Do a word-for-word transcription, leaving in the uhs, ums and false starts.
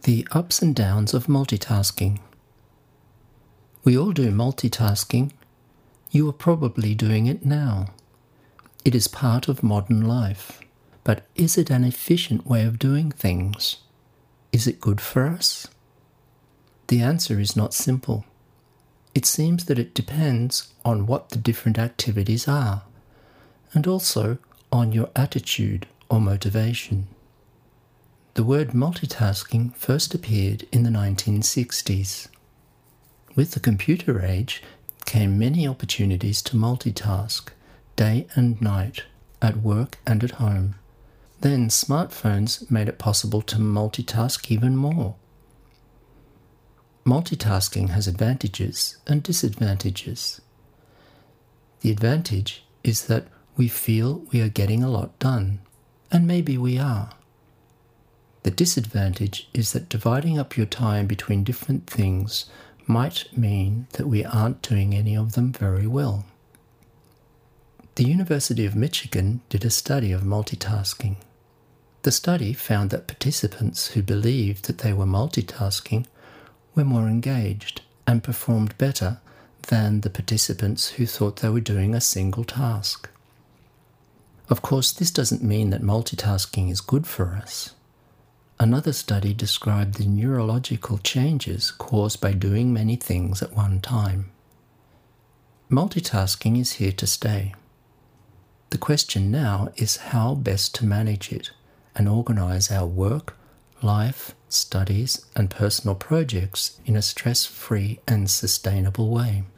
The ups and downs of multitasking. We all do multitasking. You are probably doing it now. It is part of modern life. But is it an efficient way of doing things? Is it good for us? The answer is not simple. It seems that it depends on what the different activities are, and also on your attitude or motivation. The word multitasking first appeared in the nineteen sixties. With the computer age came many opportunities to multitask, day and night, at work and at home. Then smartphones made it possible to multitask even more. Multitasking has advantages and disadvantages. The advantage is that we feel we are getting a lot done, and maybe we are. The disadvantage is that dividing up your time between different things might mean that we aren't doing any of them very well. The University of Michigan did a study of multitasking. The study found that participants who believed that they were multitasking were more engaged and performed better than the participants who thought they were doing a single task. Of course, this doesn't mean that multitasking is good for us. Another study described the neurological changes caused by doing many things at one time. Multitasking is here to stay. The question now is how best to manage it and organize our work, life, studies, and personal projects in a stress-free and sustainable way.